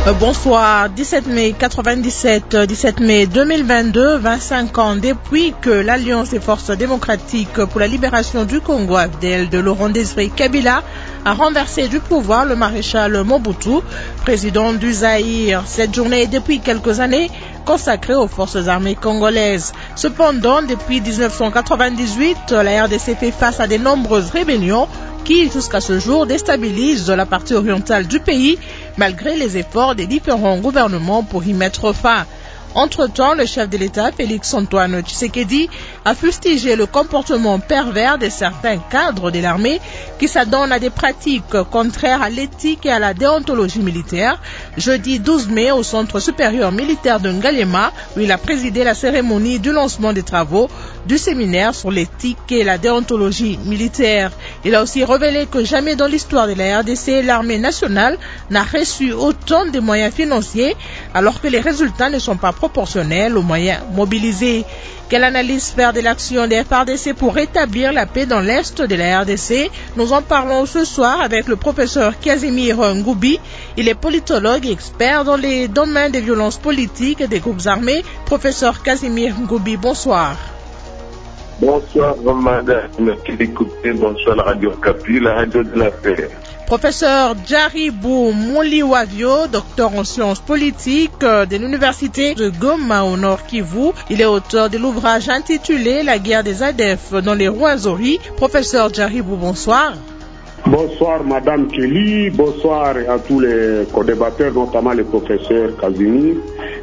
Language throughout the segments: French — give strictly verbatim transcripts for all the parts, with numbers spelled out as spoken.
Bonsoir, dix-sept mai quatre-vingt-dix-sept, dix-sept mai deux mille vingt-deux, vingt-cinq ans depuis que l'Alliance des forces démocratiques pour la libération du Congo, A F D L, de Laurent-Désiré Kabila, a renversé du pouvoir le maréchal Mobutu, président du Zaïre. Cette journée est depuis quelques années consacrée aux forces armées congolaises. Cependant, depuis mille neuf cent quatre-vingt-dix-huit, la R D C fait face à de nombreuses rébellions qui, jusqu'à ce jour, déstabilisent la partie orientale du pays, malgré les efforts des différents gouvernements pour y mettre fin. Entre-temps, le chef de l'État, Félix-Antoine Tshisekedi, a fustigé le comportement pervers de certains cadres de l'armée qui s'adonnent à des pratiques contraires à l'éthique et à la déontologie militaire. Jeudi douze mai, au Centre supérieur militaire de Ngaliema, où il a présidé la cérémonie du lancement des travaux du séminaire sur l'éthique et la déontologie militaire. Il a aussi révélé que jamais dans l'histoire de la R D C, l'armée nationale n'a reçu autant de moyens financiers, alors que les résultats ne sont pas proportionnels aux moyens mobilisés. Quelle analyse faire de l'action des F A R D C pour rétablir la paix dans l'Est de la R D C? Nous en parlons ce soir avec le professeur Casimir Ngoubi. Il est politologue et expert dans les domaines des violences politiques et des groupes armés. Professeur Casimir Ngoubi, bonsoir. Bonsoir, madame qui écoutez, bonsoir la radio Capi, la radio de la paix. Professeur Djaribou Mouliwavio, docteur en sciences politiques de l'université de Goma au Nord Kivu. Il est auteur de l'ouvrage intitulé La guerre des A D F dans les Rwenzori. Professeur Djaribou, bonsoir. Bonsoir madame Kelly, bonsoir à tous les co-débatteurs, notamment le professeur Casimir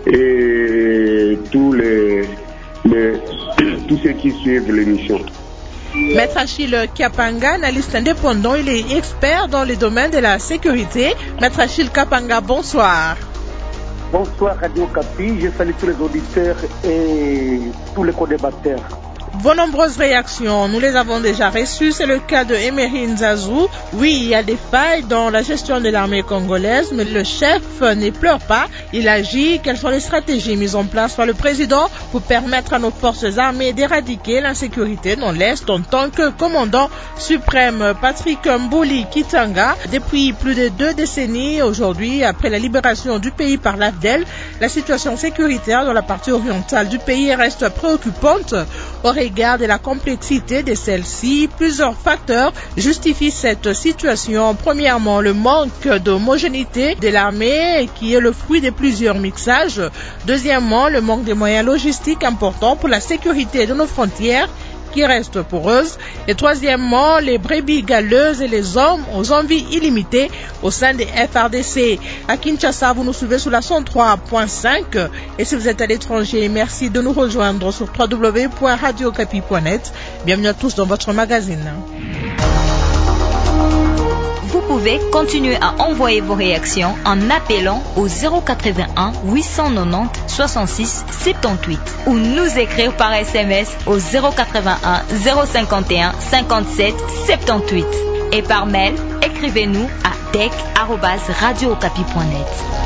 et tous les, les tous ceux qui suivent l'émission. Maître Achille Kapanga, analyste indépendant, il est expert dans les domaines de la sécurité. Maître Achille Kapanga, bonsoir. Bonsoir Radio Capi, je salue tous les auditeurs et tous les co-débatteurs. Vos nombreuses réactions, nous les avons déjà reçues. C'est le cas de Emery Nzazou. Oui, il y a des failles dans la gestion de l'armée congolaise, mais le chef ne pleure pas. Il agit. Quelles sont les stratégies mises en place par le président pour permettre à nos forces armées d'éradiquer l'insécurité dans l'Est en tant que commandant suprême? Patrick Mbouli Kitanga, depuis plus de deux décennies aujourd'hui, après la libération du pays par l'A F D L, la situation sécuritaire dans la partie orientale du pays reste préoccupante. Au regard de la complexité de celle-ci, plusieurs facteurs justifient cette situation. Premièrement, le manque d'homogénéité de l'armée qui est le fruit de plusieurs mixages. Deuxièmement, le manque de moyens logistiques importants pour la sécurité de nos frontières qui restent poreuses. Et troisièmement, les brebis galeuses et les hommes aux envies illimitées au sein des F A R D C. À Kinshasa, vous nous suivez sur la cent trois point cinq. Et si vous êtes à l'étranger, merci de nous rejoindre sur w w w point radio capi point net. Bienvenue à tous dans votre magazine. Vous pouvez continuer à envoyer vos réactions en appelant au zéro quatre-vingt-un huit cent quatre-vingt-dix soixante-six soixante-dix-huit ou nous écrire par S M S au zéro quatre-vingt-un zéro cinquante et un cinquante-sept soixante-dix-huit et par mail, écrivez-nous à dec arobase radio capi point net.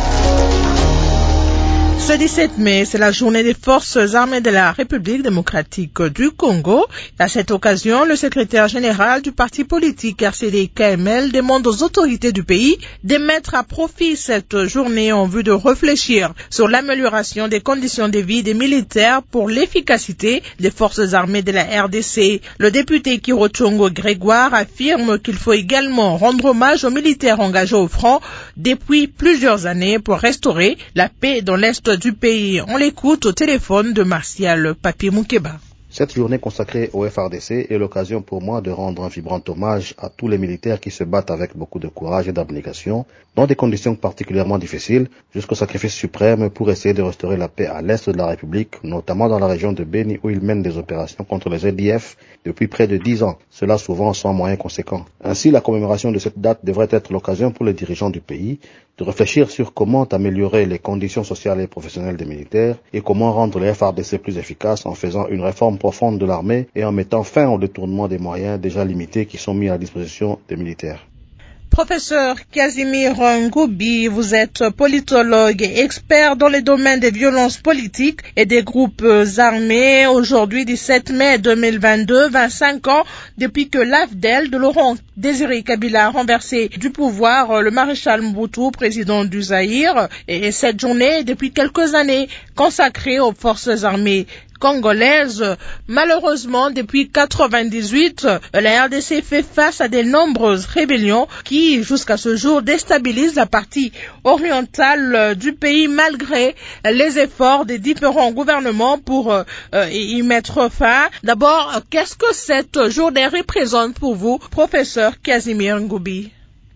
Ce dix-sept mai, c'est la journée des forces armées de la République démocratique du Congo. À cette occasion, le secrétaire général du parti politique R C D K M L demande aux autorités du pays de mettre à profit cette journée en vue de réfléchir sur l'amélioration des conditions de vie des militaires pour l'efficacité des forces armées de la R D C. Le député Kirochongo Grégoire affirme qu'il faut également rendre hommage aux militaires engagés au front depuis plusieurs années pour restaurer la paix dans l'Est du pays. On l'écoute au téléphone de Martial Papi Moukeba. Cette journée consacrée au F A R D C est l'occasion pour moi de rendre un vibrant hommage à tous les militaires qui se battent avec beaucoup de courage et d'abnégation, dans des conditions particulièrement difficiles, jusqu'au sacrifice suprême pour essayer de restaurer la paix à l'est de la République, notamment dans la région de Beni où ils mènent des opérations contre les Z D F depuis près de dix ans, cela souvent sans moyens conséquents. Ainsi, la commémoration de cette date devrait être l'occasion pour les dirigeants du pays de réfléchir sur comment améliorer les conditions sociales et professionnelles des militaires et comment rendre les F A R D C plus efficaces en faisant une réforme profonde de l'armée et en mettant fin au détournement des moyens déjà limités qui sont mis à la disposition des militaires. Professeur Casimir Ngoubi, vous êtes politologue et expert dans les domaines des violences politiques et des groupes armés. Aujourd'hui, dix-sept mai deux mille vingt-deux, vingt-cinq ans depuis que l'A F D E L de Laurent Désiré Kabila a renversé du pouvoir le maréchal Mobutu, président du Zaïre, et cette journée est depuis quelques années consacrée aux forces armées congolaise. Malheureusement, depuis quatre-vingt-dix-huit, la R D C fait face à de nombreuses rébellions qui, jusqu'à ce jour, déstabilisent la partie orientale du pays malgré les efforts des différents gouvernements pour euh, y mettre fin. D'abord, qu'est-ce que cette journée représente pour vous, professeur Casimir Ngoubi?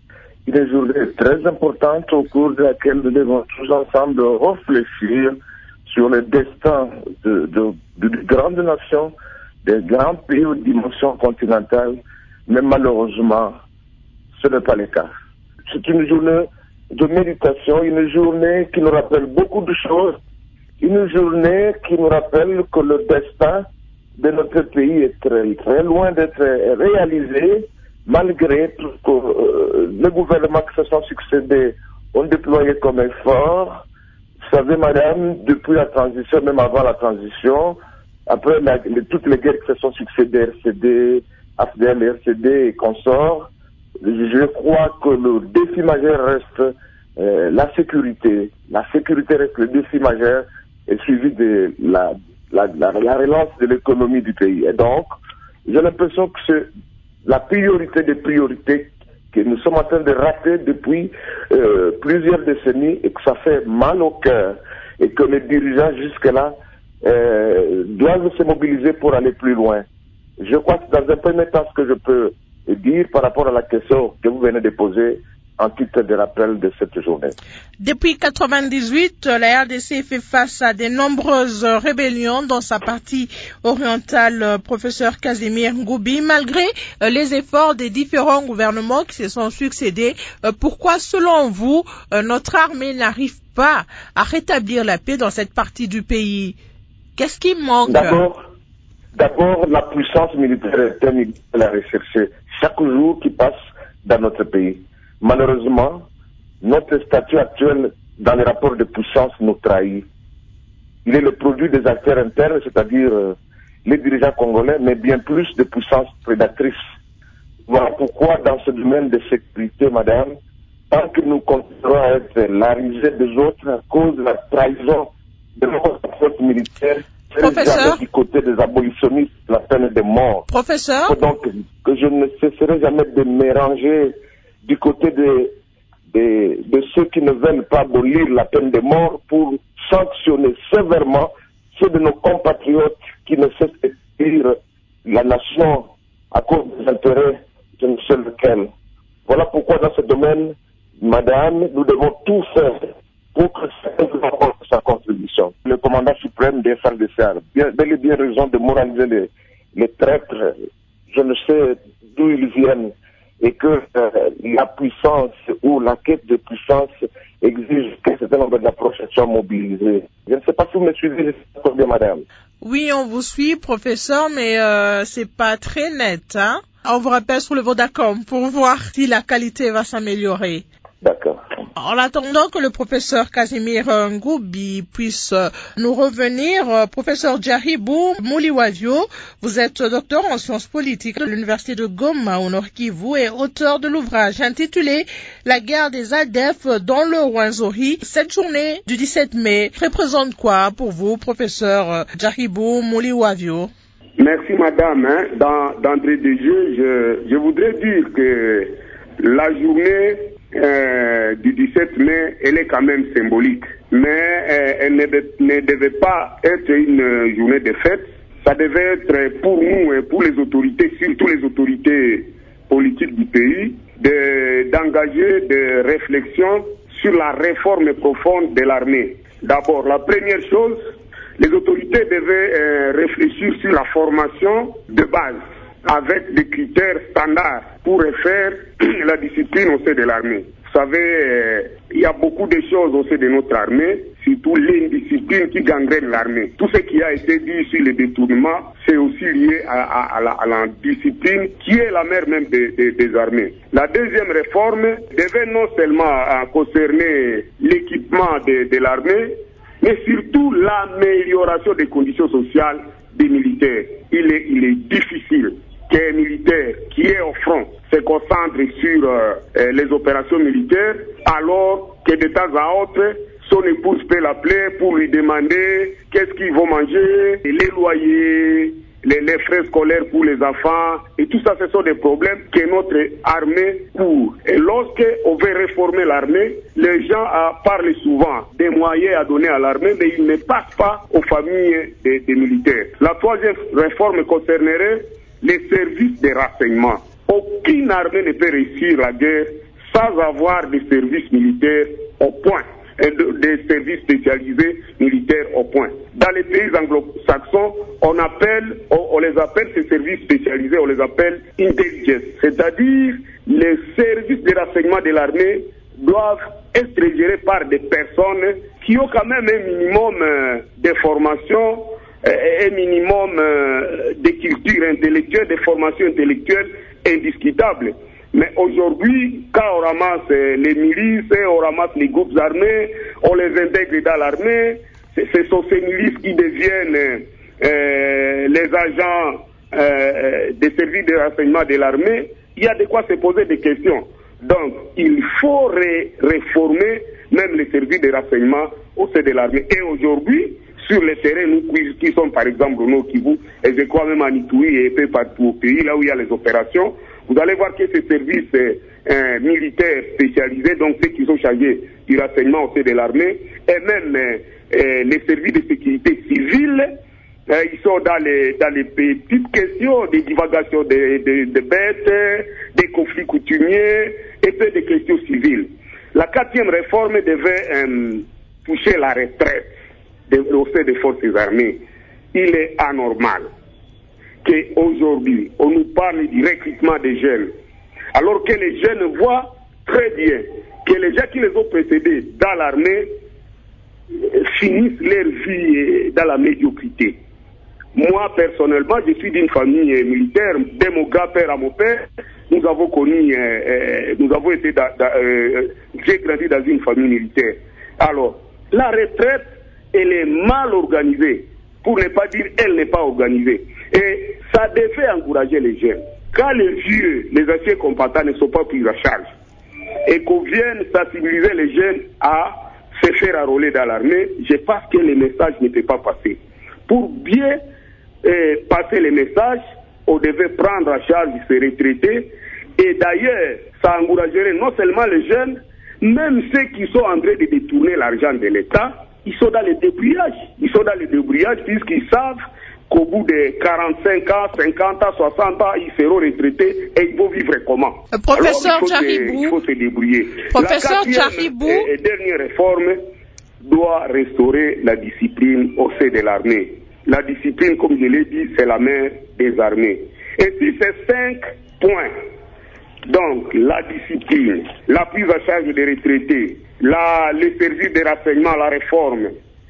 Une journée très importante au cours de laquelle nous devons tous ensemble réfléchir sur le destin de, de, de, de grandes nations, des grands pays aux dimensions continentales, mais malheureusement, ce n'est pas le cas. C'est une journée de méditation, une journée qui nous rappelle beaucoup de choses, une journée qui nous rappelle que le destin de notre pays est très, très loin d'être réalisé, malgré tout ce que euh, les gouvernements qui se sont succédés ont déployé comme effort. Vous savez, madame, depuis la transition, même avant la transition, après la, les, toutes les guerres qui se sont succédées, R C D, A F D E L, R C D et consorts, je crois que le défi majeur reste euh, la sécurité. La sécurité reste le défi majeur et suivi de la, la, la, la relance de l'économie du pays. Et donc, j'ai l'impression que c'est la priorité des priorités que nous sommes en train de rater depuis euh, plusieurs décennies et que ça fait mal au cœur et que les dirigeants jusque-là euh, doivent se mobiliser pour aller plus loin. Je crois que dans un premier temps, ce que je peux dire par rapport à la question que vous venez de poser en titre de rappel de cette journée. Depuis quatre-vingt-dix-huit, la R D C fait face à de nombreuses rébellions dans sa partie orientale, professeur Casimir Ngoubi, malgré les efforts des différents gouvernements qui se sont succédés. Pourquoi, selon vous, notre armée n'arrive pas à rétablir la paix dans cette partie du pays? Qu'est-ce qui manque? D'abord, d'abord la puissance militaire est à rechercher chaque jour qui passe dans notre pays. Malheureusement, notre statut actuel dans les rapports de puissance nous trahit. Il est le produit des acteurs internes, c'est-à-dire euh, les dirigeants congolais, mais bien plus de puissance prédatrice. Voilà pourquoi dans ce domaine de sécurité, madame, tant que nous continuerons à être la risée des autres à cause de la trahison de notre force militaire, Professeur, du côté des abolitionnistes, la peine de mort. Professeur, faut donc que je ne cesserai jamais de méranger du côté de, de, de ceux qui ne veulent pas abolir la peine de mort pour sanctionner sévèrement ceux de nos compatriotes qui ne cessent de dire la nation à cause des intérêts, je ne sais lequel. Voilà pourquoi dans ce domaine, madame, nous devons tout faire pour que chacun apporte sa contribution. Le commandant suprême des F A R D C a bien, bel et bien raison de moraliser les, les traîtres. Je ne sais d'où ils viennent. Et que euh, la puissance ou la quête de puissance exige qu'un certain nombre d'approches soient mobilisées. Je ne sais pas si vous me suivez, bien, madame. Oui, on vous suit, professeur, mais euh, c'est pas très net, hein. On vous rappelle sur le Vodacom pour voir si la qualité va s'améliorer. D'accord. En attendant que le professeur Casimir Ngoubi puisse nous revenir, professeur Djaribou Mouliwavio, vous êtes docteur en sciences politiques à l'université de Goma au Nord Kivu et auteur de l'ouvrage intitulé La guerre des A D F dans le Rwenzori. Cette journée du dix-sept mai représente quoi pour vous, professeur Djaribou Mouliwavio? Merci madame. Hein. Dans, d'entrée de jeu, je, je voudrais dire que la journée Euh, du dix-sept mai, elle est quand même symbolique. Mais euh, elle ne, ne devait pas être une journée de fête. Ça devait être pour nous et pour les autorités, surtout les autorités politiques du pays, de, d'engager des réflexions sur la réforme profonde de l'armée. D'abord, la première chose, les autorités devaient euh, réfléchir sur la formation de base, avec des critères standards pour refaire la discipline au sein de l'armée. Vous savez, euh, il y a beaucoup de choses au sein de notre armée surtout l'indiscipline qui gangrène l'armée. Tout ce qui a été dit sur le détournement, c'est aussi lié à, à, à, la, à la discipline qui est la mère même des, des, des armées. La deuxième réforme devait non seulement euh, concerner l'équipement de, de l'armée, mais surtout l'amélioration des conditions sociales des militaires. Il est, il est difficile qu'un militaire qui est au front se concentre sur euh, euh, les opérations militaires, alors que de temps à autre, son épouse peut l'appeler pour lui demander qu'est-ce qu'ils vont manger, les loyers, les, les frais scolaires pour les enfants, et tout ça, ce sont des problèmes que notre armée court. Et lorsque on veut réformer l'armée, les gens euh, parlent souvent des moyens à donner à l'armée, mais ils ne passent pas aux familles des, des militaires. La troisième réforme concernerait les services de renseignement. Aucune armée ne peut réussir la guerre sans avoir des services militaires au point, et de, des services spécialisés militaires au point. Dans les pays anglo-saxons, on appelle, on, on les appelle ces services spécialisés, on les appelle intelligence, c'est-à-dire les services de renseignement de l'armée doivent être gérés par des personnes qui ont quand même un minimum euh, de formation, un minimum euh, de culture intellectuelle, de formation intellectuelle indiscutable. Mais aujourd'hui, quand on ramasse les milices, on ramasse les groupes armés, on les intègre dans l'armée, ce sont ces milices qui deviennent euh, les agents euh, des services de renseignement de l'armée. Il y a de quoi se poser des questions. Donc, il faut ré réformer même les services de renseignement au sein de l'armée. Et aujourd'hui, sur le terrain, nous qui sommes par exemple au Nord Kivu, et je crois même à Nitoui et un peu partout au pays, là où il y a les opérations, vous allez voir que ces services euh, militaires spécialisés, donc ceux qui sont chargés du renseignement au sein de l'armée, et même euh, les services de sécurité civile, euh, ils sont dans les, dans les petites questions des divagations de, de, de bêtes, des conflits coutumiers, et peu de questions civiles. La quatrième réforme devait euh, toucher la retraite au sein des forces armées. Il est anormal qu'aujourd'hui, on nous parle du recrutement des jeunes, alors que les jeunes voient très bien que les gens qui les ont précédés dans l'armée finissent leur vie dans la médiocrité. Moi, personnellement, je suis d'une famille militaire, de mon grand-père à mon père, nous avons connu, euh, euh, nous avons été, dans, dans, euh, j'ai grandi dans une famille militaire. Alors, la retraite, elle est mal organisée, pour ne pas dire elle n'est pas organisée. Et ça devait encourager les jeunes. Quand les vieux, les anciens combattants ne sont pas pris en charge, et qu'on vienne sensibiliser les jeunes à se faire enrôler dans l'armée, je pense que le message ne peut pas passer. Pour bien euh, passer les messages, on devait prendre en charge ces retraités, et d'ailleurs, ça encouragerait non seulement les jeunes, même ceux qui sont en train de détourner l'argent de l'État, ils sont dans le débrouillage. Ils sont dans le débrouillage puisqu'ils savent qu'au bout de quarante-cinq ans, cinquante ans, soixante ans, ils seront retraités et ils vont vivre comment? euh, Professeur Djaribou, il faut se débrouiller. Professeur La Djaribou, et, et dernière réforme doit restaurer la discipline au sein de l'armée. La discipline, comme je l'ai dit, c'est la mère des armées. Et si ces cinq points, donc la discipline, la prise en charge des retraités, la, les services de renseignement, la réforme,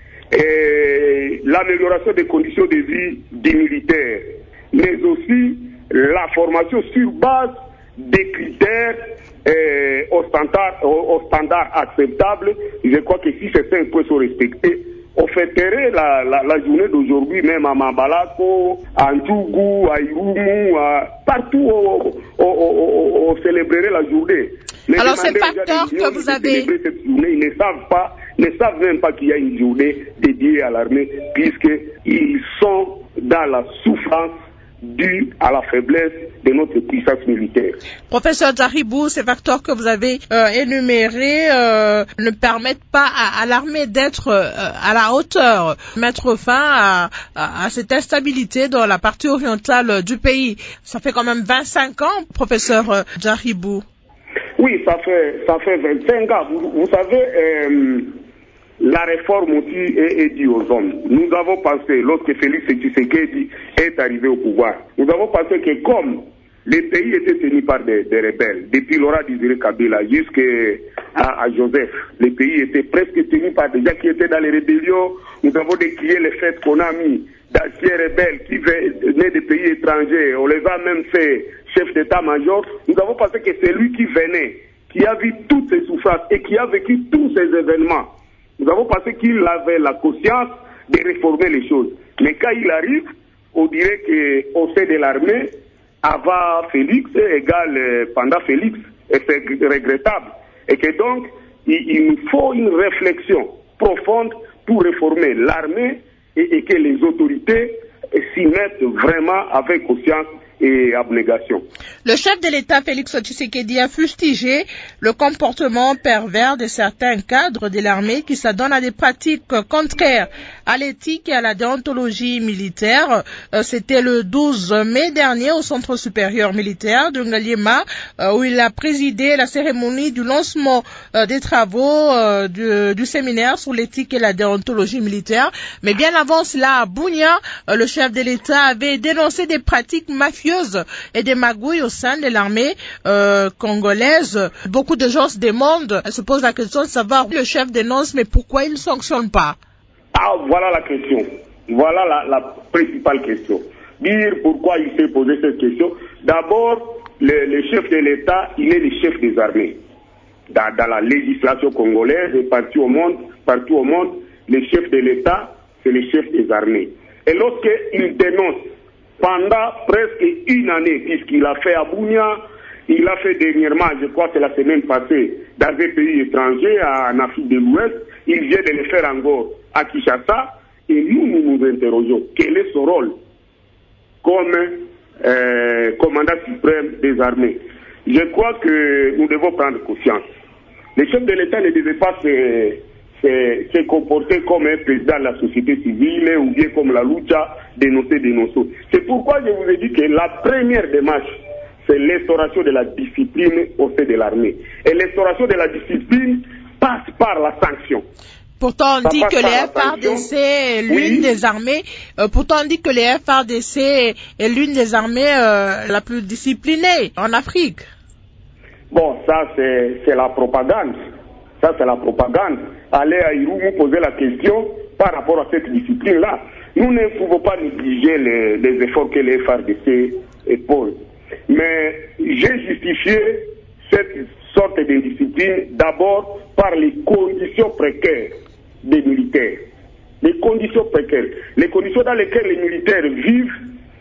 et l'amélioration des conditions de vie des militaires, mais aussi la formation sur base des critères euh, aux, standards, aux, aux standards acceptables. Je crois que si ces cinq points sont respectés, on fêterait la, la, la journée d'aujourd'hui, même à Mambalako, à Ndjougou, à Irumu, à, partout on, on, on, on célébrerait la journée. Mais alors ces facteurs que vous avez... cette journée, ils ne savent pas, ne savent même pas qu'il y a une journée dédiée à l'armée, puisqu'ils sont dans la souffrance due à la faiblesse de notre puissance militaire. Professeur Djaribou, ces facteurs que vous avez euh, énumérés euh, ne permettent pas à, à l'armée d'être euh, à la hauteur, mettre fin à, à, à cette instabilité dans la partie orientale du pays. Ça fait quand même vingt-cinq ans, professeur euh, Djaribou. Oui, ça fait ça fait vingt-cinq ans. Vous, vous savez, euh, la réforme aussi est, est due aux hommes. Nous avons pensé, lorsque Félix Tshisekedi est arrivé au pouvoir, nous avons pensé que comme les pays étaient tenus par des, des rebelles, depuis Laurent Désiré Kabila jusqu'à à, à Joseph. Le pays était presque tenu par des gens qui étaient dans les rébellions. Nous avons décrié le fait qu'on a mis d'anciens rebelles qui venaient des pays étrangers. On les a même fait chef d'état-major. Nous avons pensé que c'est lui qui venait, qui a vu toutes ces souffrances et qui a vécu tous ces événements. Nous avons pensé qu'il avait la conscience de réformer les choses. Mais quand il arrive, on dirait qu'au sein de l'armée, avant Félix égale pendant Félix. Et c'est regrettable. Et que donc, il, il nous faut une réflexion profonde pour réformer l'armée et, et que les autorités s'y mettent vraiment avec conscience et abnégation. Le chef de l'État, Félix Tshisekedi, a fustigé le comportement pervers de certains cadres de l'armée qui s'adonnent à des pratiques contraires à l'éthique et à la déontologie militaire. Euh, C'était le douze mai dernier au Centre supérieur militaire de Ngaliema euh, où il a présidé la cérémonie du lancement euh, des travaux euh, du, du séminaire sur l'éthique et la déontologie militaire. Mais bien avant cela, à Bunia, euh, le chef de l'État avait dénoncé des pratiques mafieuses et des magouilles au sein de l'armée euh, congolaise. Beaucoup de gens se demandent, se posent la question de savoir le chef dénonce, mais pourquoi il ne sanctionne pas? Ah, voilà la question. Voilà la, la principale question. Dire pourquoi il s'est posé cette question. D'abord, le, le chef de l'État, il est le chef des armées. Dans, dans la législation congolaise et partout au monde, partout au monde, le chef de l'État, c'est le chef des armées. Et lorsqu'il dénonce pendant presque une année, puisqu'il a fait à Bunia, il a fait dernièrement, je crois que c'est la semaine passée, dans un pays étranger, en Afrique de l'Ouest, il vient de le faire encore à Kinshasa, et nous, nous nous interrogeons, quel est son rôle comme euh, commandant suprême des armées? Je crois que nous devons prendre conscience. Le chef de l'État ne devait pas se... Se, se comporter comme un président de la société civile ou bien comme la lucha dénoncée dénonceau. C'est pourquoi je vous ai dit que la première démarche, c'est l'instauration de la discipline au sein de l'armée. Et l'instauration de la discipline passe par la sanction. Pourtant, on dit que les F A R D C est l'une oui. des armées. Euh, pourtant, on dit que les F A R D C est l'une des armées euh, la plus disciplinée en Afrique. Bon, ça c'est la propagande. Ça c'est la propagande. Allez à Irumu poser la question par rapport à cette discipline-là. Nous ne pouvons pas négliger les, les efforts que les F A R D C épaulent. Mais j'ai justifié cette sorte de discipline d'abord par les conditions précaires des militaires. Les conditions précaires. Les conditions dans lesquelles les militaires vivent,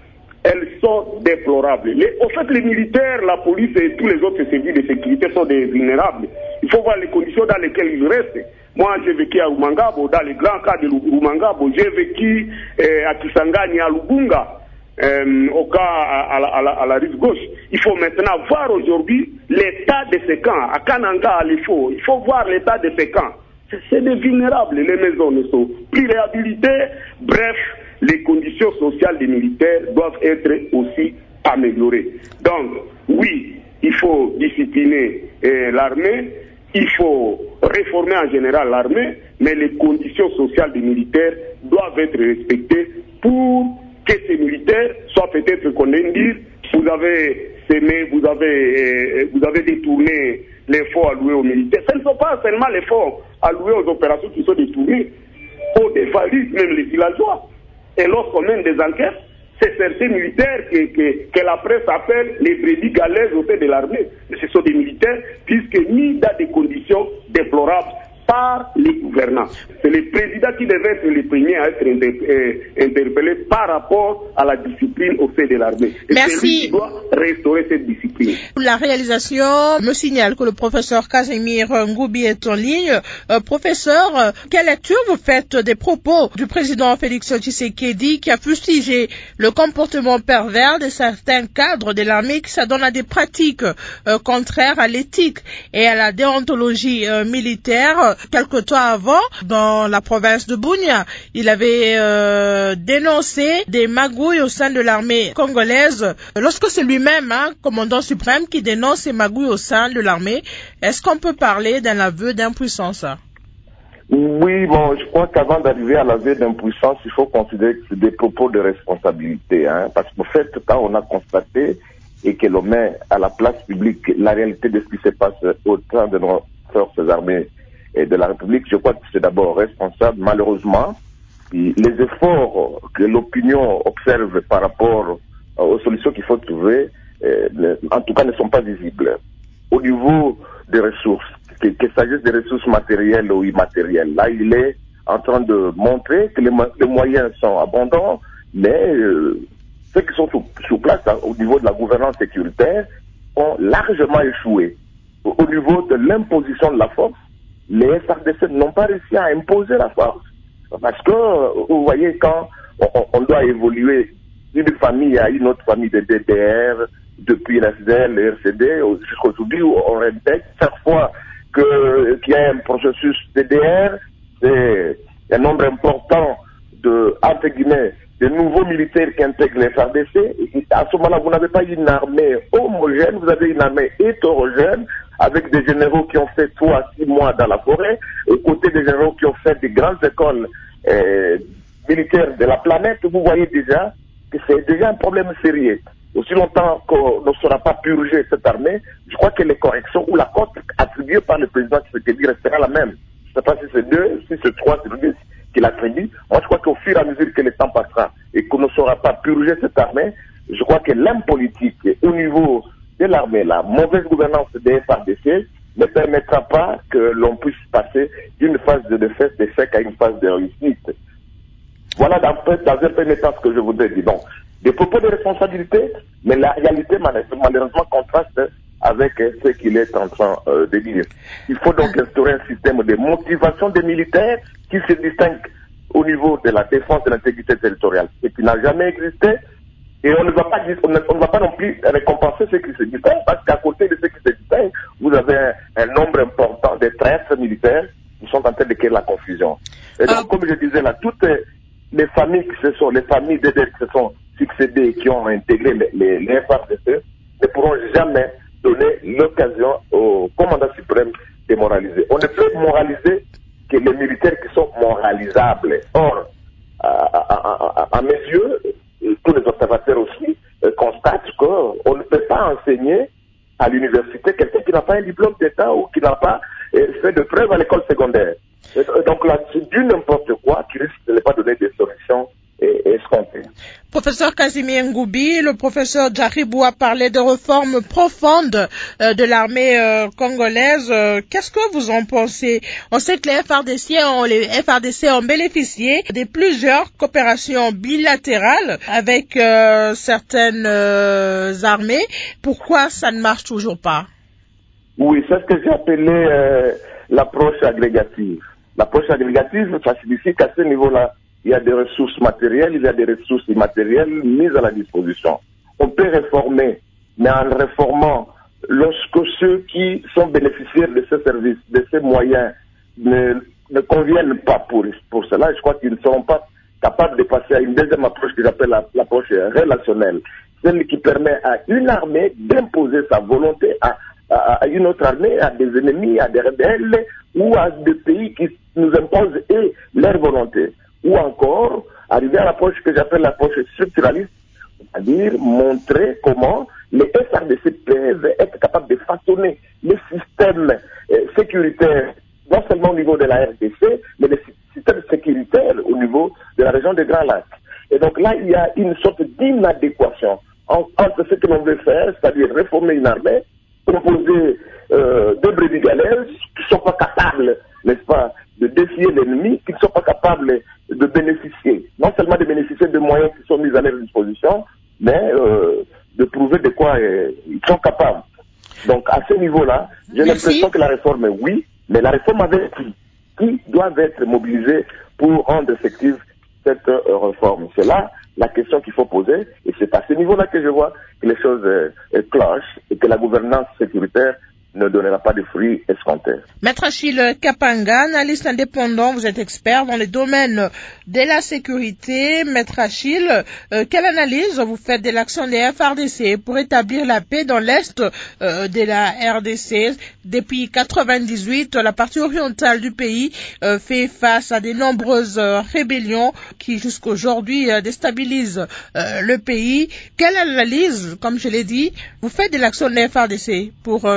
elles sont déplorables. Les, au fait, les militaires, la police et tous les autres services de sécurité sont des vulnérables. Il faut voir les conditions dans lesquelles ils restent. Moi, j'ai vécu à Rumangabo, dans les grands cas de Rumangabo. J'ai vécu euh, à Kisangani, à Lubunga, euh, au cas à, à, la, à, la, à la rive gauche. Il faut maintenant voir aujourd'hui l'état de ces camps. À Kananga, à l'Ifo, il faut voir l'état de ces camps. C'est des vulnérables. Les maisons ne sont plus réhabilitées. Bref, les conditions sociales des militaires doivent être aussi améliorées. Donc, oui, il faut discipliner euh, l'armée, il faut réformer en général l'armée, mais les conditions sociales des militaires doivent être respectées pour que ces militaires soient peut-être, qu'on aime dire, vous avez sémé, vous avez, euh, vous avez détourné les fonds alloués aux militaires. Ce ne sont pas seulement les fonds alloués aux opérations qui sont détournés, on dévalise même les villageois. Et lorsqu'on mène des enquêtes, c'est certains militaires que, que, que la presse appelle les brebis galaises au sein de l'armée. Mais ce sont des militaires puisque mis dans des conditions déplorables par les gouvernants. C'est le président qui devait être le premier à être interpellé par rapport à la discipline au sein de l'armée. Et Merci. C'est lui qui doit restaurer cette discipline. La réalisation me signale que le professeur Casimir Ngoubi est en ligne. Euh, professeur, euh, quelle lecture vous faites des propos du président Félix Tshisekedi qui a fustigé le comportement pervers de certains cadres de l'armée qui s'adonnent à des pratiques euh, contraires à l'éthique et à la déontologie euh, militaire? Quelque temps avant, dans la province de Bunia, il avait euh, dénoncé des magouilles au sein de l'armée congolaise. Lorsque c'est lui-même, hein, commandant suprême, qui dénonce ces magouilles au sein de l'armée, est-ce qu'on peut parler d'un aveu d'impuissance? Oui, bon, je crois qu'avant d'arriver à l'aveu d'impuissance, il faut considérer que c'est des propos de responsabilité, hein, parce qu'en fait, quand on a constaté et que l'on met à la place publique la réalité de ce qui se passe au sein de nos forces armées de la République, je crois que c'est d'abord responsable. Malheureusement, les efforts que l'opinion observe par rapport aux solutions qu'il faut trouver, euh, en tout cas, ne sont pas visibles. Au niveau des ressources, qu'il que s'agisse des ressources matérielles ou immatérielles, là, il est en train de montrer que les, les moyens sont abondants, mais euh, ceux qui sont sous, sous place hein, au niveau de la gouvernance sécuritaire ont largement échoué. Au, au niveau de l'imposition de la force, les F A R D C n'ont pas réussi à imposer la force. Parce que, vous voyez, quand on, on doit évoluer d'une famille à une autre famille de D D R, depuis la S D L, le R C D, jusqu'aujourd'hui, on répète chaque fois que, qu'il y a un processus D D R, c'est un nombre important de, entre guillemets, de nouveaux militaires qui intègrent les F A R D C. Et à ce moment-là, vous n'avez pas une armée homogène, vous avez une armée hétérogène, avec des généraux qui ont fait trois à six mois dans la forêt, aux côtés des généraux qui ont fait des grandes écoles euh, militaires de la planète. Vous voyez déjà que c'est déjà un problème sérieux. Aussi longtemps qu'on ne sera pas purgé cette armée, je crois que les corrections ou la cote attribuée par le président Tshisekedi restera la même. Je ne sais pas si c'est deux, si c'est trois, c'est deux qu'il attribue. Moi, je crois qu'au fur et à mesure que le temps passera et qu'on ne saura pas purger cette armée, je crois que l'homme politique au niveau de l'armée, la mauvaise gouvernance des F A R D C ne permettra pas que l'on puisse passer d'une phase de défaite, d'échec à une phase de réussite. Voilà dans, dans un premier temps ce que je voudrais dire. Donc, des propos de responsabilité, mais la réalité malheureusement contraste avec ce qu'il est en train euh, de dire. Il faut donc instaurer un système de motivation des militaires qui se distingue au niveau de la défense de l'intégrité territoriale, ce qui n'a jamais existé. Et on ne va pas, on ne, on ne va pas non plus récompenser ceux qui se distinguent, parce qu'à côté de ceux qui se distinguent, vous avez un, un nombre important de traîtres militaires qui sont en train de créer la confusion. Et donc, ah. comme je disais là, toutes les familles qui se sont, les familles d'E D qui se sont succédées, qui ont intégré les, les, les F A R D C, ne pourront jamais donner l'occasion au commandant suprême de moraliser. On ne peut moraliser que les militaires qui sont moralisables. Or, à, à, à, à mes yeux, tous les observateurs aussi euh, constatent qu'on ne peut pas enseigner à l'université quelqu'un qui n'a pas un diplôme d'État ou qui n'a pas euh, fait de preuves à l'école secondaire. Et, donc là, c'est du n'importe quoi qui risque de ne pas donner des solutions escomptées. Professeur Casimir Ngoubi, le professeur Djaribou a parlé de réformes profondes euh, de l'armée euh, congolaise. Euh, qu'est-ce que vous en pensez? On sait que les F A R D C ont, les F A R D C ont bénéficié de plusieurs coopérations bilatérales avec euh, certaines euh, armées. Pourquoi ça ne marche toujours pas? Oui, c'est ce que j'ai appelé euh, l'approche agrégative. L'approche agrégative, ça signifie qu'à ce niveau-là, il y a des ressources matérielles, il y a des ressources immatérielles mises à la disposition. On peut réformer, mais en réformant, lorsque ceux qui sont bénéficiaires de ces services, de ces moyens, ne, ne conviennent pas pour, pour cela, je crois qu'ils ne seront pas capables de passer à une deuxième approche que j'appelle l'approche relationnelle. Celle qui permet à une armée d'imposer sa volonté à, à, à une autre armée, à des ennemis, à des rebelles ou à des pays qui nous imposent et leur volonté. Ou encore, arriver à l'approche que j'appelle l'approche structuraliste, c'est-à-dire montrer comment les F A R D C peuvent être capables de façonner les systèmes euh, sécuritaires, non seulement au niveau de la R D C, mais les systèmes sécuritaires au niveau de la région des Grands Lacs. Et donc là, il y a une sorte d'inadéquation entre ce que l'on veut faire, c'est-à-dire réformer une armée, proposer euh, deux brebis galeuses qui ne sont pas capables, n'est-ce pas, de défier l'ennemi, qui ne sont pas capables de bénéficier, non seulement de bénéficier de moyens qui sont mis à leur disposition, mais euh, de prouver de quoi euh, ils sont capables. Donc à ce niveau-là, j'ai l'impression que la réforme est oui, mais la réforme avec qui Qui doivent être mobilisés pour rendre effective cette euh, réforme? C'est là la question qu'il faut poser, et c'est à ce niveau-là que je vois que les choses euh, clochent et que la gouvernance sécuritaire ne donnera pas de fruits escomptés. Maître Achille Kapanga, analyste indépendant, vous êtes expert dans les domaines de la sécurité. Maître Achille, euh, quelle analyse vous faites de l'action des F A R D C pour établir la paix dans l'est euh, de la R D C? Depuis quatre-vingt-dix-huit, la partie orientale du pays euh, fait face à de nombreuses euh, rébellions qui jusqu'aujourd'hui euh, déstabilisent euh, le pays. Quelle analyse, comme je l'ai dit, vous faites de l'action des F A R D C pour euh, mettre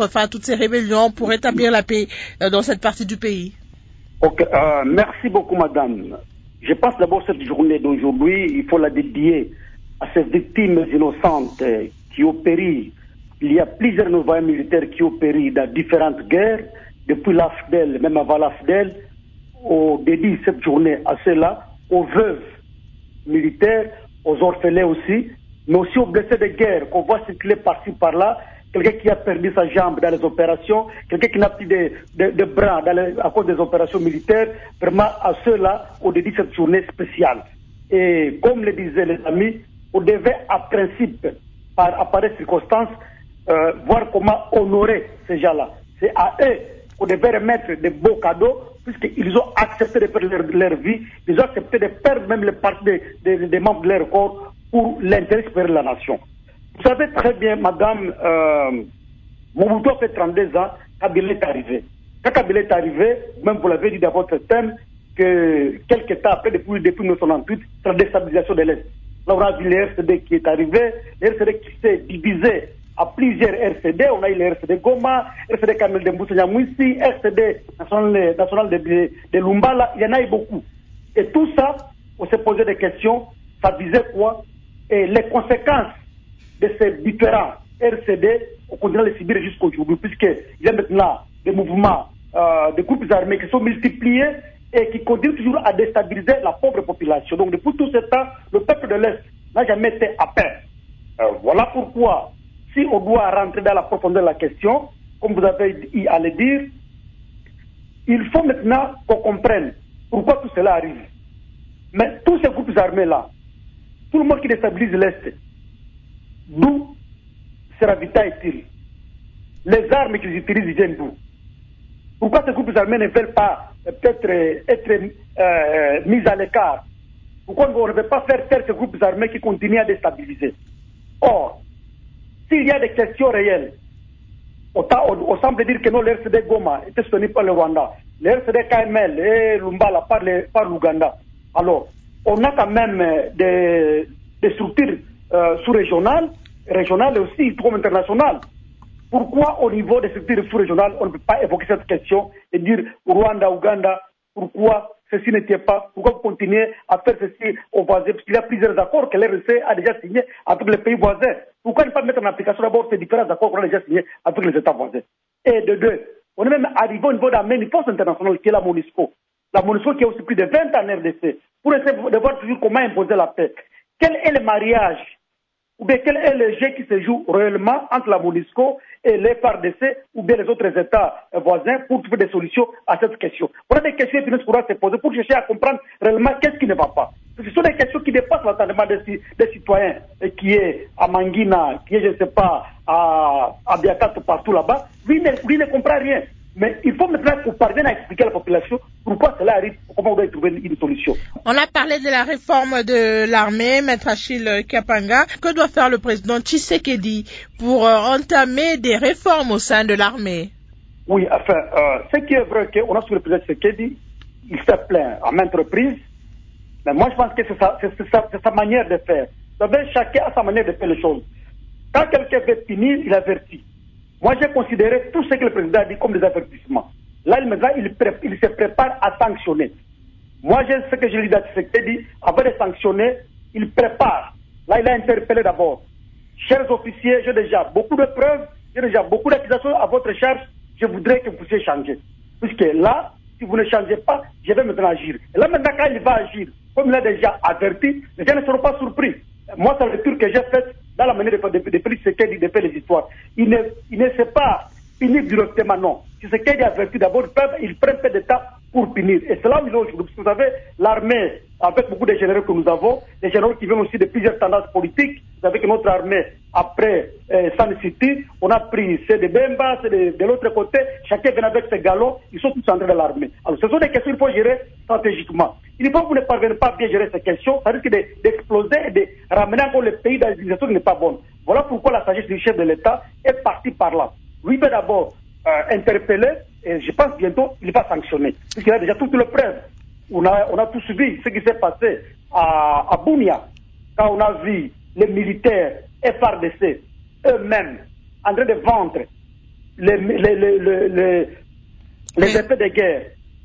fin à toutes ces rébellions pour rétablir la paix euh, dans cette partie du pays? Ok, euh, merci beaucoup, madame. Je pense d'abord cette journée d'aujourd'hui, il faut la dédier à ces victimes innocentes qui ont péri. Il y a plusieurs nouveaux militaires qui ont péri dans différentes guerres, depuis l'A F D E L, même avant l'A F D E L. On dédie cette journée à ceux-là, aux veuves militaires, aux orphelins aussi, mais aussi aux blessés de guerre qu'on voit circuler par-ci par-là, quelqu'un qui a perdu sa jambe dans les opérations, quelqu'un qui n'a plus de, de, de bras dans les, à cause des opérations militaires. Vraiment, à ceux-là, on dédie cette journée spéciale. Et comme le disaient les amis, on devait, à principe, par appareil circonstances, euh, voir comment honorer ces gens-là. C'est à eux qu'on devait remettre de beaux cadeaux, puisqu'ils ont accepté de perdre leur, leur vie, ils ont accepté de perdre même les parties des de, de membres de leur corps pour l'intérêt supérieur de la nation. Vous savez très bien, madame, euh, Mobutu a fait trente-deux ans, Kabila est arrivé. Quand Kabila est arrivé, même vous l'avez dit dans votre thème, que quelques temps après, depuis, depuis mille neuf cent quatre-vingt-huit, c'est la déstabilisation de l'Est. Là, on a vu le R C D qui est arrivé, le R C D qui s'est divisé à plusieurs R C D. On a eu le R C D Goma, R C D Kamel de Mboussania-Mouissi, R C D national, national de, de, de Lumbala, il y en a eu beaucoup. Et tout ça, on s'est posé des questions, ça visait quoi? Et les conséquences de ces différents R C D, on continue à les subir jusqu'aujourd'hui, puisqu'il y a maintenant des mouvements, euh, des groupes armés qui sont multipliés et qui continuent toujours à déstabiliser la pauvre population. Donc depuis tout ce temps, le peuple de l'Est n'a jamais été à peine. Euh, voilà pourquoi, si on doit rentrer dans la profondeur de la question, comme vous avez dit à le dire, il faut maintenant qu'on comprenne pourquoi tout cela arrive. Mais tous ces groupes armés-là, tout le monde qui déstabilise l'Est, d'où se ravitaillent-ils? Les armes qu'ils utilisent viennent d'où? Pourquoi ces groupes armés ne veulent pas euh, peut-être euh, être euh, mis à l'écart? Pourquoi on ne veut pas faire taire ces groupes armés qui continuent à déstabiliser? Or, s'il y a des questions réelles, on, on, on semble dire que non, le R C D Goma était soutenu par le Rwanda, le R C D K M L et Lumbala par, par l'Ouganda. Alors, on a quand même des, des structures euh, sous-régionales, régionales et aussi comme internationales. Pourquoi au niveau des structures sous-régionales, on ne peut pas évoquer cette question et dire Rwanda, Ouganda, pourquoi ceci n'était pas, pourquoi vous continuez à faire ceci aux voisins? Parce qu'il y a plusieurs accords que l'R D C a déjà signés avec les pays voisins. Pourquoi ne pas mettre en application d'abord ces différents accords qu'on a déjà signés avec les États voisins? Et de deux, on est même arrivé au niveau d'un force internationale qui est la MONUSCO. La MONUSCO qui a aussi plus de vingt ans en R D C, pour essayer de voir toujours comment imposer la paix. Quel est le mariage ou bien quel est le jeu qui se joue réellement entre la MONUSCO et les F A R D C ou bien les autres États voisins pour trouver des solutions à cette question? Voilà des questions qui nous pourront se poser pour chercher à comprendre réellement qu'est-ce qui ne va pas. Ce sont des questions qui dépassent l'entendement des, des citoyens, et qui est à Mangina, qui est, je ne sais pas, à, à Biakat, partout là-bas. Lui ne, lui ne comprend rien. Mais il faut maintenant qu'on parvienne à expliquer à la population pourquoi cela arrive, comment on doit y trouver une solution. On a parlé de la réforme de l'armée, Maître Achille Kapanga. Que doit faire le président Tshisekedi pour euh, entamer des réformes au sein de l'armée? Oui, enfin, euh, ce qui est vrai qu'on a sur le président Tshisekedi, il s'est plaint à maintes reprises, mais moi je pense que c'est sa, c'est, c'est sa, c'est sa manière de faire. Vous savez, chacun a sa manière de faire les choses. Quand quelqu'un veut finir, il avertit. Moi, j'ai considéré tout ce que le président a dit comme des avertissements. Là, maintenant, il, pré- il se prépare à sanctionner. Moi, j'ai ce que je lui ai dit, avant de sanctionner, il prépare. Là, il a interpellé d'abord. Chers officiers, j'ai déjà beaucoup de preuves, j'ai déjà beaucoup d'accusations à votre charge, je voudrais que vous puissiez changer. Puisque là, si vous ne changez pas, je vais maintenant agir. Et là, maintenant, quand il va agir, comme il a déjà averti, les gens ne seront pas surpris. Moi, c'est la lecture que j'ai faite dans la manière de faire, de, de, de, de, de faire les histoires. Il ne, il ne sait pas finir directement, non. Si c'est qu'il a averti d'abord, il prend un peu de temps pour finir. Et c'est là où ils ont aujourd'hui. Vous savez, l'armée, avec beaucoup de généraux que nous avons, des généraux qui viennent aussi de plusieurs tendances politiques. Vous savez que notre armée, après euh, San City, on a pris ceux de Bemba, ceux de, de l'autre côté, chacun vient avec ses galons, ils sont tous entrés dans l'armée. Alors ce sont des questions qu'il faut gérer stratégiquement. Il faut que vous ne parvenez pas à bien gérer ces questions, ça risque de, d'exploser et de ramener encore le pays dans une situation qui n'est pas bonne. Voilà pourquoi la sagesse du chef de l'État est partie par là. Lui peut d'abord euh, interpeller, et je pense bientôt il va sanctionner. Puisqu'il a déjà toutes les preuves. On a, on a tous vu ce qui s'est passé à, à Bunia, quand on a vu les militaires F A R D C eux-mêmes en train de vendre les, les, les, les, les, les effets de guerre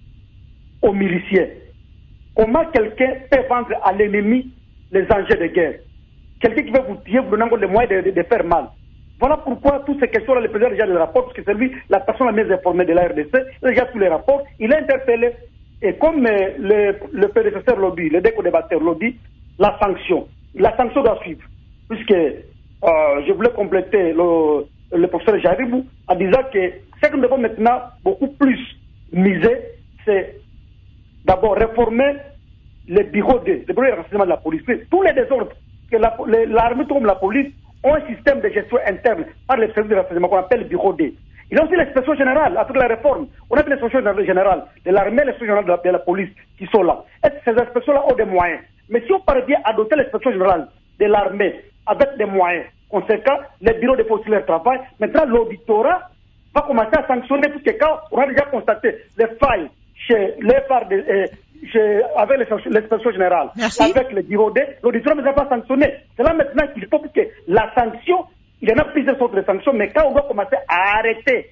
aux miliciens. Comment quelqu'un peut vendre à l'ennemi les engins de guerre? Quelqu'un qui veut vous tuer, vous donner les moyens de, de, de faire mal. Voilà pourquoi toutes ces questions-là, le président a déjà les rapports, parce que c'est lui, la personne la mieux informée de la R D C, il a déjà tous les rapports, il a interpellé. Et comme euh, le, le prédécesseur l'a dit, le déco-débatteur l'a dit, la sanction, la sanction doit suivre. Puisque euh, je voulais compléter le, le professeur Jaribou en disant que ce que nous devons maintenant beaucoup plus miser, c'est d'abord réformer les bureaux de, les bureaux de renseignement de la police. Tous les désordres que la, les, l'armée comme la police ont un système de gestion interne par les services de renseignement qu'on appelle bureau D. Il y a aussi l'inspection générale, après la réforme. On a l'inspection générale de l'armée et l'inspection générale de la, de la police qui sont là. Et ces inspections-là ont des moyens. Mais si on parvient à doter l'inspection générale de l'armée avec des moyens conséquents, les bureaux de police leur travail, maintenant l'auditorat va commencer à sanctionner, puisque quand on a déjà constaté les failles chez les parts de, euh, chez, avec l'inspection générale, Merci. Avec le bureau D, l'auditorat ne va pas sanctionner. C'est là maintenant qu'il faut que la sanction, il y en a plusieurs sortes de sanctions, mais quand on doit commencer à arrêter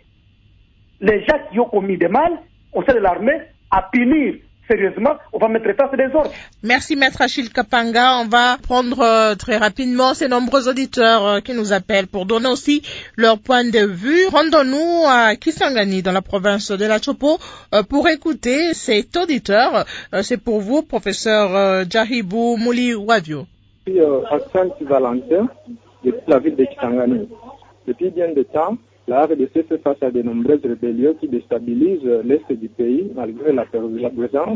les gens qui ont commis des mal au sein de l'armée, à punir sérieusement, on va mettre fin à ces désordres. Merci Maître Achille Kapanga. On va prendre euh, très rapidement ces nombreux auditeurs euh, qui nous appellent pour donner aussi leur point de vue. Rendons-nous à Kisangani dans la province de la Chopo euh, pour écouter cet auditeur. Euh, c'est pour vous, professeur euh, Jaribou Mouli Wavio. Je suis euh, Hassan Valentin, depuis la ville de Kisangani. Depuis bien de temps, la R D C fait face à de nombreuses rébellions qui déstabilisent l'est du pays malgré la présence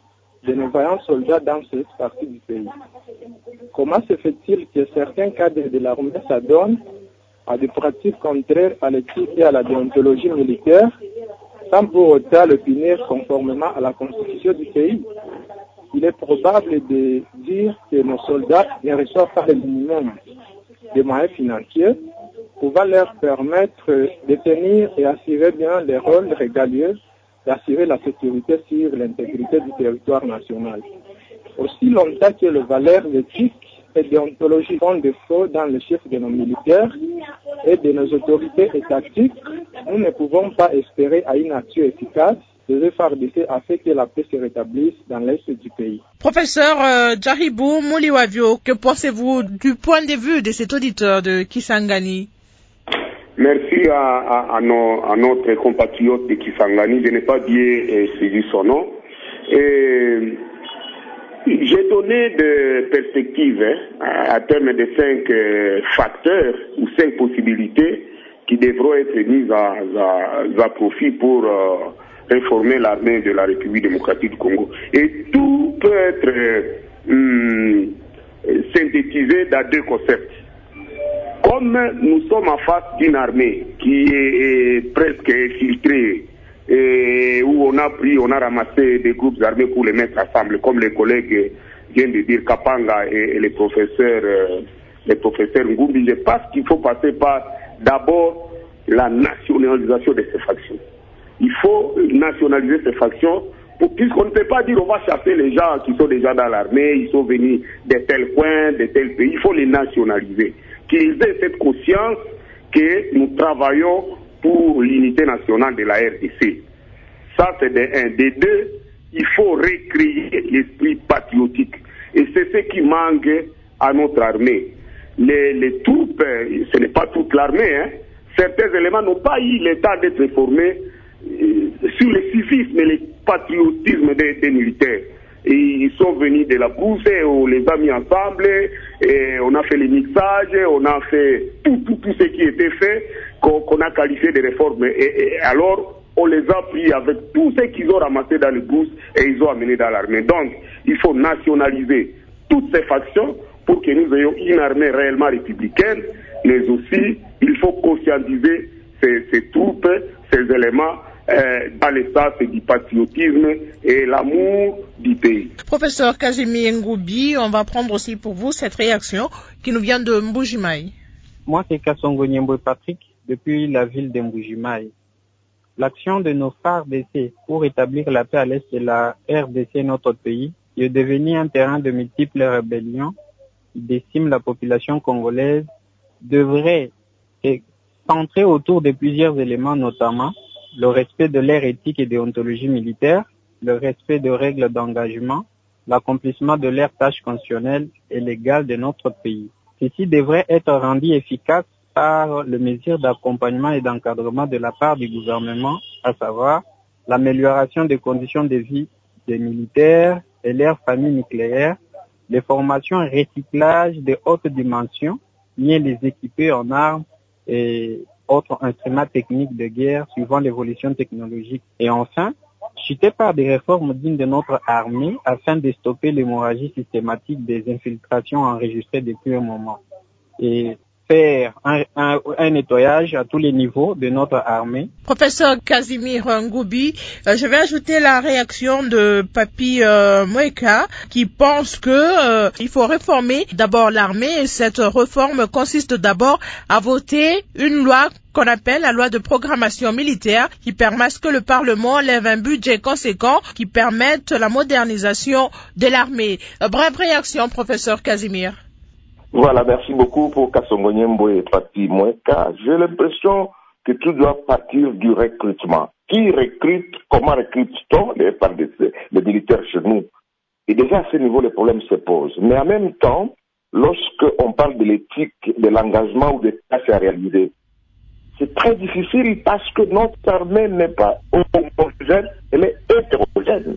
de nos vaillants soldats dans cette partie du pays. Comment se fait-il que certains cadres de l'armée s'adonnent à des pratiques contraires à l'éthique et à la déontologie militaire sans pour autant le punir conformément à la constitution du pays? Il est probable de dire que nos soldats ne reçoivent pas le minimum des moyens financiers pouvant leur permettre de tenir et assurer bien les rôles régalieux d'assurer la sécurité sur l'intégrité du territoire national. Aussi longtemps que les valeurs éthiques et déontologie font défaut dans le chef de nos militaires et de nos autorités étatiques, nous ne pouvons pas espérer à une action efficace de F A R D C afin que la paix se rétablisse dans l'est du pays. Professeur euh, Jaribou Mouliwavio, que pensez-vous du point de vue de cet auditeur de Kisangani? Merci à, à, à, nos, à notre compatriote de Kisangani, je n'ai pas bien euh, saisi son nom. Et j'ai donné des perspectives hein, à terme de cinq euh, facteurs ou cinq possibilités qui devront être mises à, à, à profit pour euh, réformer l'armée de la République démocratique du Congo. Et tout peut être euh, hum, synthétisé dans deux concepts. Comme nous sommes en face d'une armée qui est, est presque infiltrée, et où on a pris, on a ramassé des groupes armés pour les mettre ensemble, comme les collègues viennent de dire Kapanga et, et les professeurs, euh, les professeurs Ngumbi, je pense qu'il faut passer par d'abord la nationalisation de ces factions. Il faut nationaliser ces factions, pour, puisqu'on ne peut pas dire on va chasser les gens qui sont déjà dans l'armée, ils sont venus de tels coins, de tels pays, il faut les nationaliser. Qu'ils aient cette conscience que nous travaillons pour l'unité nationale de la R D C. Ça, c'est de un. De deux, il faut recréer l'esprit patriotique. Et c'est ce qui manque à notre armée. Les, les troupes, ce n'est pas toute l'armée, hein. Certains éléments n'ont pas eu le temps d'être formés euh, sur le civisme et le patriotisme des, des militaires. Et ils sont venus de la bourse, et on les a mis ensemble, et on a fait les mixages, on a fait tout, tout, tout ce qui était fait, qu'on, qu'on a qualifié de réformes. Et, et alors, on les a pris avec tout ce qu'ils ont ramassé dans les bourses, et ils ont amené dans l'armée. Donc, il faut nationaliser toutes ces factions pour que nous ayons une armée réellement républicaine, mais aussi, il faut conscientiser ces, ces troupes, ces éléments, Euh, dans l'espace du patriotisme et l'amour du pays. Professeur Kazimi Ngoubi, on va prendre aussi pour vous cette réaction qui nous vient de Mbujimaï. Moi, c'est Kassongo Nyembo Patrick, depuis la ville de Mbujimaï. L'action de nos F A R D C pour rétablir la paix à l'est de la R D C, notre pays, est devenu un terrain de multiples rébellions qui déciment la population congolaise, devrait centré autour de plusieurs éléments, notamment le respect de l'ère éthique et déontologie militaire, le respect de règles d'engagement, l'accomplissement de leurs tâches constitutionnelles et légales de notre pays. Ceci devrait être rendu efficace par le mesure d'accompagnement et d'encadrement de la part du gouvernement, à savoir l'amélioration des conditions de vie des militaires et leurs familles nucléaires, les formations et recyclage de haute dimension, mieux les équiper en armes et autres instruments techniques de guerre suivant l'évolution technologique. Et enfin, chuter par des réformes dignes de notre armée afin de stopper l'hémorragie systématique des infiltrations enregistrées depuis un moment. Et faire un, un, un nettoyage à tous les niveaux de notre armée. Professeur Casimir Ngoubi, euh, je vais ajouter la réaction de Papi euh, Mweka qui pense que euh, il faut réformer d'abord l'armée et cette réforme consiste d'abord à voter une loi qu'on appelle la loi de programmation militaire qui permet que le Parlement lève un budget conséquent qui permette la modernisation de l'armée. Euh, brève réaction, professeur Casimir. Voilà, merci beaucoup pour Kassongo Nyembo et Papi Mweka. J'ai l'impression que tout doit partir du recrutement. Qui recrute, comment recrute-t-on les F A R D C, les militaires chez nous? Et déjà à ce niveau, les problèmes se posent. Mais en même temps, lorsqu'on parle de l'éthique, de l'engagement ou des tâches à réaliser, c'est très difficile parce que notre armée n'est pas homogène, elle est hétérogène.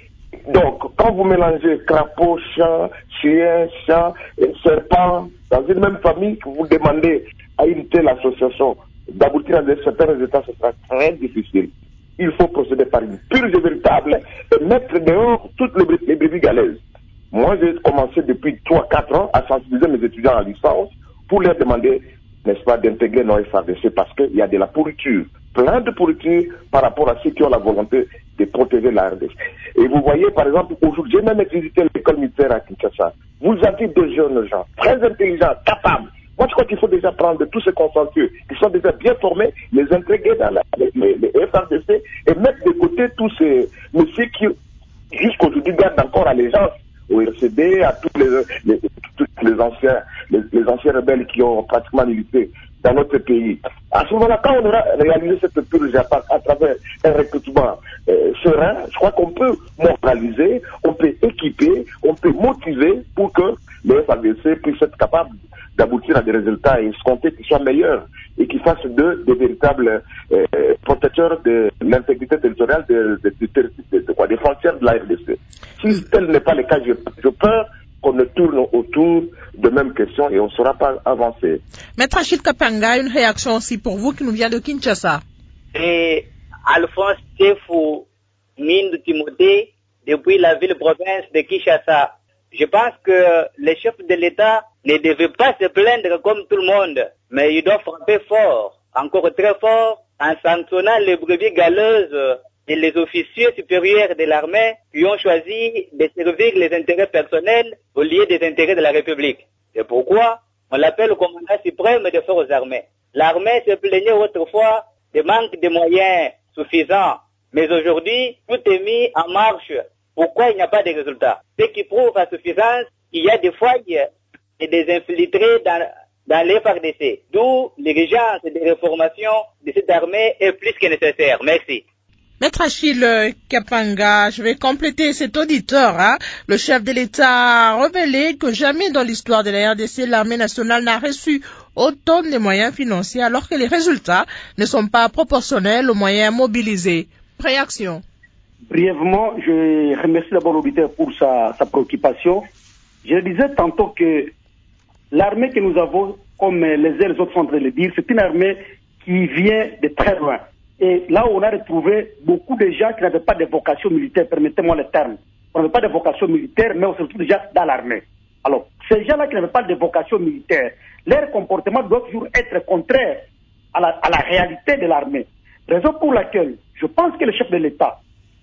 Donc, quand vous mélangez crapaud, chat, chien, chat, serpent, dans une même famille, que vous demandez à une telle association d'aboutir à certains résultats, ce sera très difficile. Il faut procéder par une purge véritable et mettre dehors toutes les, les brebis galaises. Moi, j'ai commencé depuis trois à quatre ans à sensibiliser mes étudiants en licence pour leur demander, n'est-ce pas, d'intégrer nos F A R D C parce qu'il y a de la pourriture, plein de pourriture par rapport à ceux qui ont la volonté de protéger la R D C. Et vous voyez, par exemple, aujourd'hui, j'ai même visité l'école militaire à Kinshasa. Vous avez des jeunes gens, très intelligents, capables. Moi, je crois qu'il faut déjà prendre tous ces consensus qui sont déjà bien formés, les intégrer dans la, les, les, les F A R D C et mettre de côté tous ces messieurs qui, jusqu'aujourd'hui, gardent encore allégeance au R C D, à tous les, les, tous les anciens, les, les anciens rebelles qui ont pratiquement milité dans notre pays. À ce moment-là, quand on aura réalisé cette purge à, à travers un recrutement euh, serein, je crois qu'on peut moraliser, on peut équiper, on peut motiver pour que les F A R D C puissent être capables d'aboutir à des résultats escomptés qui soient meilleurs et qui fassent d'eux des véritables euh, protecteurs de l'intégrité territoriale de, de, de, de, de, de, des frontières de la R D C. Si tel n'est pas le cas, je, je peur qu'on ne tourne autour de mêmes questions et on ne saura pas avancer. Maître Achille Kapanga, une réaction aussi pour vous qui nous vient de Kinshasa. Et Alphonse Tefou, Mine Timothée, depuis la ville-province de Kinshasa. Je pense que les chefs de l'État ne devaient pas se plaindre comme tout le monde, mais ils doivent frapper fort, encore très fort, en sanctionnant les brebis galeuses et les officiers supérieurs de l'armée qui ont choisi de servir les intérêts personnels au lieu des intérêts de la République. C'est pourquoi on l'appelle le commandant suprême des forces armées. L'armée se plaignait autrefois de manque de moyens suffisants, mais aujourd'hui, tout est mis en marche. Pourquoi il n'y a pas de résultats? Ce qui prouve à suffisance qu'il y a des failles et des infiltrés dans, dans les F A R D C. D'où l'urgence de réformation de cette armée est plus que nécessaire. Merci. Maître Achille Kapanga, je vais compléter cet auditeur. Hein. Le chef de l'État a révélé que jamais dans l'histoire de la R D C, l'armée nationale n'a reçu autant de moyens financiers alors que les résultats ne sont pas proportionnels aux moyens mobilisés. Réaction. Brièvement, je remercie d'abord l'auditeur pour sa, sa préoccupation. Je disais tantôt que l'armée que nous avons, comme les uns et les autres sont en train de le dire, c'est une armée qui vient de très loin. Et là, on a retrouvé beaucoup de gens qui n'avaient pas de vocation militaire, permettez-moi le terme. On n'avait pas de vocation militaire, mais on se retrouve déjà dans l'armée. Alors, ces gens-là qui n'avaient pas de vocation militaire, leur comportement doit toujours être contraire à la, à la réalité de l'armée. Raison pour laquelle je pense que le chef de l'État,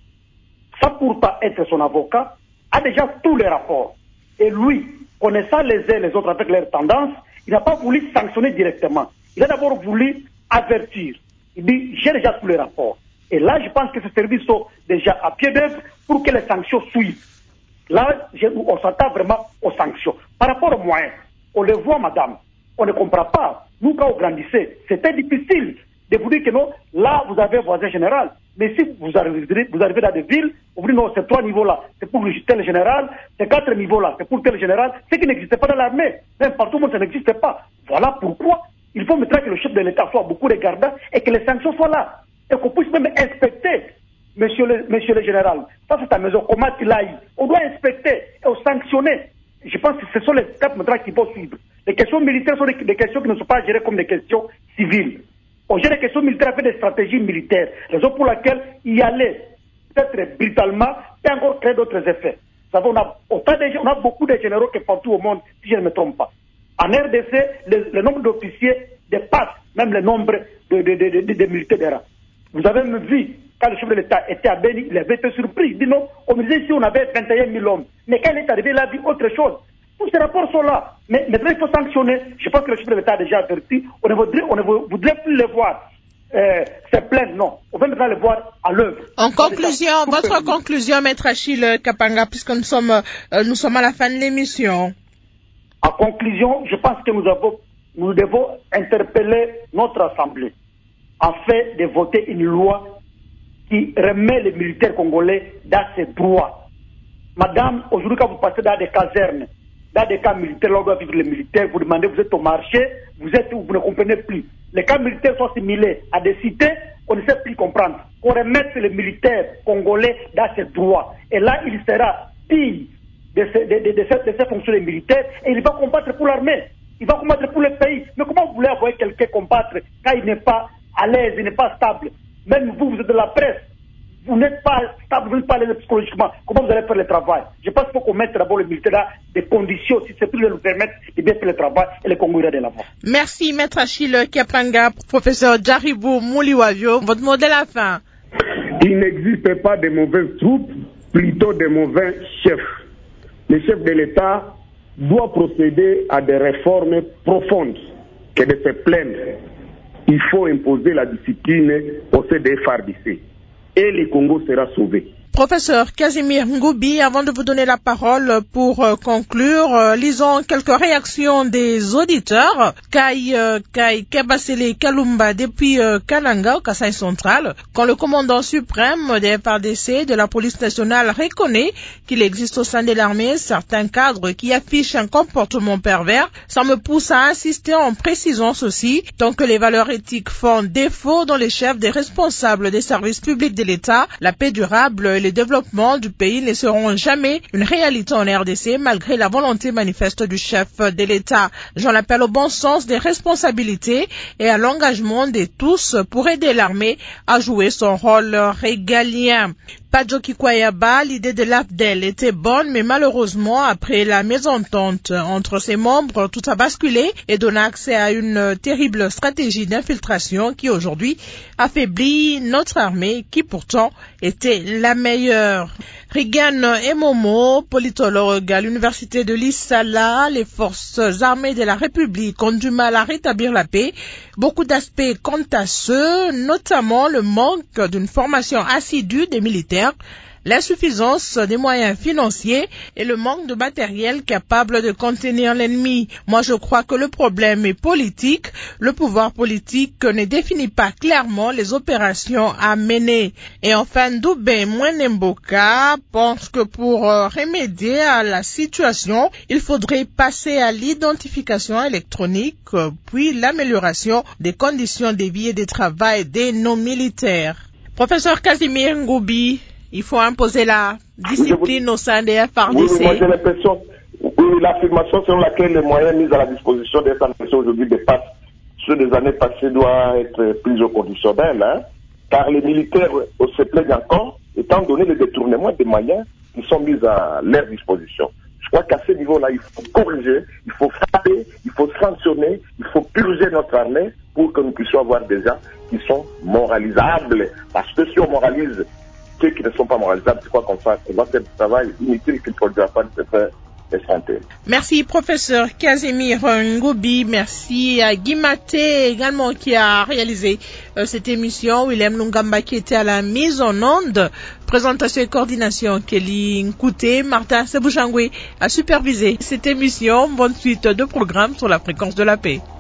sans pourtant être son avocat, a déjà tous les rapports. Et lui, connaissant les uns et les autres avec leurs tendances, il n'a pas voulu sanctionner directement. Il a d'abord voulu avertir. Il dit, j'ai déjà tous les rapports. Et là, je pense que ces services sont déjà à pied d'œuvre pour que les sanctions suivent. Là, je, on s'attend vraiment aux sanctions. Par rapport aux moyens, on le voit, madame, on ne comprend pas. Nous, quand on grandissait, c'était difficile de vous dire que non, là, vous avez un voisin général. Mais si vous arrivez, vous arrivez dans des villes, vous dites non, c'est trois niveaux-là, c'est pour tel général, c'est quatre niveaux-là, c'est pour tel général, ce qui n'existait pas dans l'armée. Même partout où ça n'existait pas. Voilà pourquoi il faut maintenant que le chef de l'État soit beaucoup regardant et que les sanctions soient là. Et qu'on puisse même inspecter, monsieur le, monsieur le général, ça c'est ta maison, comment tu l'as eu. On doit inspecter et sanctionner. Je pense que ce sont les étapes maintenant qu'il faut suivre. Les questions militaires sont des, des questions qui ne sont pas gérées comme des questions civiles. On gère les questions militaires avec des stratégies militaires, raison pour laquelle y aller peut-être brutalement et encore créer d'autres effets. Vous savez, on a, autant de, on a beaucoup de généraux que partout au monde, si je ne me trompe pas. En R D C, le, le nombre d'officiers dépasse même le nombre de, de, de, de, de, de militaires de rang. Vous avez même vu, quand le chef de l'État était à Beni, il avait été surpris. Il dit non, on me disait ici on avait vingt et un mille hommes. Mais quand il est arrivé, il a dit autre chose. Tous ces rapports sont là. Mais maintenant, il faut sanctionner. Je pense que le chef de l'État a déjà averti. On ne voudrait, on ne voudrait plus les voir. Euh, c'est plein, non. On veut maintenant les voir à l'œuvre. En conclusion, votre conclusion, Maître Achille Kapanga, puisque nous sommes, euh, nous sommes à la fin de l'émission. En conclusion, je pense que nous avons, nous devons interpeller notre Assemblée en fait de voter une loi qui remet les militaires congolais dans ses droits. Madame, aujourd'hui, quand vous passez dans des casernes, dans des camps militaires, là où doivent vivre les militaires, vous demandez, vous êtes au marché, vous êtes où, vous ne comprenez plus. Les camps militaires sont assimilés à des cités, on ne sait plus comprendre. Qu'on remette les militaires congolais dans ses droits. Et là, il sera digne de ces, de, de, de, ces, de ces fonctions des militaires et il va combattre pour l'armée. Il va combattre pour le pays. Mais comment vous voulez avoir quelqu'un combattre quand il n'est pas à l'aise, il n'est pas stable? Même vous, vous êtes de la presse. Vous n'êtes pas stable, vous n'êtes pas à l'aise psychologiquement. Comment vous allez faire le travail? Je pense qu'il faut qu'on mette d'abord le militaire dans des conditions, si c'est plus de nous permettre de bien faire le travail et les Congolais ira de l'avant. Merci, Maître Achille Kapanga, professeur Djaribou Mouliwavio. Votre mot de la fin. Il n'existe pas de mauvaises troupes, plutôt de mauvais chefs. Le chef de l'État doit procéder à des réformes profondes que de se plaindre. Il faut imposer la discipline au C D F R D C. Et le Congo sera sauvé. Professeur Casimir Ngoubi, avant de vous donner la parole pour euh, conclure, euh, lisons quelques réactions des auditeurs. Kai, euh, Kai Kabasele Kalumba depuis euh, Kananga, au Kasaï central, quand le commandant suprême des F R D C de la police nationale reconnaît qu'il existe au sein de l'armée certains cadres qui affichent un comportement pervers, ça me pousse à insister en précisant ceci, tant que les valeurs éthiques font défaut dans les chefs des responsables des services publics de l'État, la paix durable et le développement du pays ne seront jamais une réalité en R D C malgré la volonté manifeste du chef de l'État. J'en appelle au bon sens des responsabilités et à l'engagement de tous pour aider l'armée à jouer son rôle régalien. Padjo Kikwayaba, l'idée de l'A F D E L était bonne, mais malheureusement, après la mésentente entre ses membres, tout a basculé et donne accès à une terrible stratégie d'infiltration qui aujourd'hui affaiblit notre armée, qui pourtant était la meilleure. Regan Emomo, politologue à l'université de l'Issala, les forces armées de la République ont du mal à rétablir la paix. Beaucoup d'aspects quant à ceux, notamment le manque d'une formation assidue des militaires, l'insuffisance des moyens financiers et le manque de matériel capable de contenir l'ennemi. Moi, je crois que le problème est politique. Le pouvoir politique ne définit pas clairement les opérations à mener. Et enfin, Doubé Mwenemboka pense que pour remédier à la situation, il faudrait passer à l'identification électronique, puis l'amélioration des conditions de vie et de travail de nos militaires. Professeur Casimir Ngoubi, il faut imposer la discipline vous... au sein des F R D C. Oui, moi j'ai l'impression, oui, l'affirmation selon laquelle les moyens mis à la disposition des F R D C aujourd'hui dépassent ceux des années passées doivent être plus au conditionnel, hein, car les militaires se plaignent encore, étant donné le détournement des moyens qui sont mis à leur disposition. Je crois qu'à ce niveau-là, il faut corriger, il faut frapper, il faut sanctionner, il faut purger notre armée pour que nous puissions avoir des gens qui sont moralisables. Parce que si on moralise ceux qui ne sont pas moralisables, c'est quoi qu'on fasse? On va faire du travail inutile qui ne produira pas de effet escompté. Merci professeur Casimir Ngoubi, merci à Guimaté également qui a réalisé euh, cette émission, William Lungamba qui était à la mise en onde, présentation et coordination Kelly Nkouté, Martin Sebouchangwe a supervisé cette émission. Bonne suite de programmes sur la fréquence de la paix.